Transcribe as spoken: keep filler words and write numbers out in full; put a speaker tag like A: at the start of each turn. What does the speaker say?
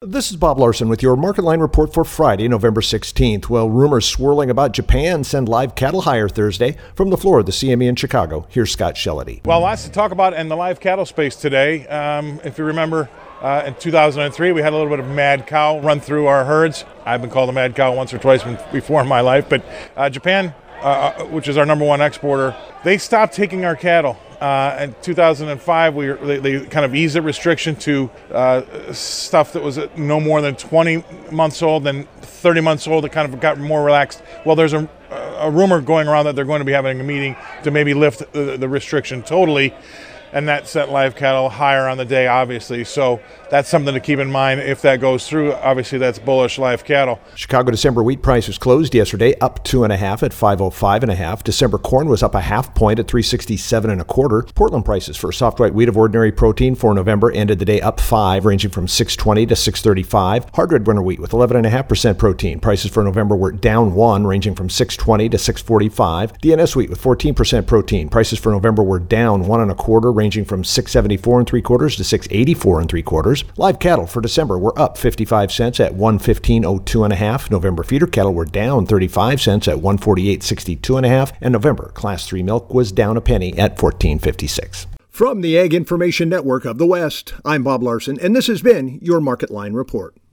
A: This is Bob Larson with your Market Line report for Friday, November sixteenth. Well, rumors swirling about Japan send live cattle higher Thursday. From the floor of the C M E in Chicago, here's Scott Shellady.
B: Well, lots to talk about in the live cattle space today. Um, if you remember, uh, in two thousand three, we had a little bit of mad cow run through our herds. I've been called a mad cow once or twice before in my life, but uh, Japan, uh, which is our number one exporter, they stopped taking our cattle. Uh, in two thousand five, we were, they, they kind of eased the restriction to uh, stuff that was no more than twenty months old, then thirty months old. It kind of got more relaxed. Well, there's a, a rumor going around that they're going to be having a meeting to maybe lift the, the restriction totally, and that sent live cattle higher on the day, obviously. So that's something to keep in mind if that goes through. Obviously, that's bullish live cattle.
A: Chicago December wheat prices closed yesterday up two and a half at five oh five and a half. December corn was up a half point at three sixty-seven and a quarter. Portland prices for soft white wheat of ordinary protein for November ended the day up five, ranging from six twenty to six thirty-five. Hard red winter wheat with eleven and a half percent protein. Prices for November were down one, ranging from six twenty to six forty-five. D N S wheat with fourteen percent protein. Prices for November were down one and a quarter, ranging from six seventy-four and three quarters to six eighty-four and three quarters. Live cattle for December were up fifty-five cents at one fifteen oh two and a half. November feeder cattle were down thirty-five cents at one forty-eight sixty-two and a half. And November class three milk was down a penny at fourteen fifty-six. From the Ag Information Network of the West, I'm Bob Larson, and this has been your Market Line report.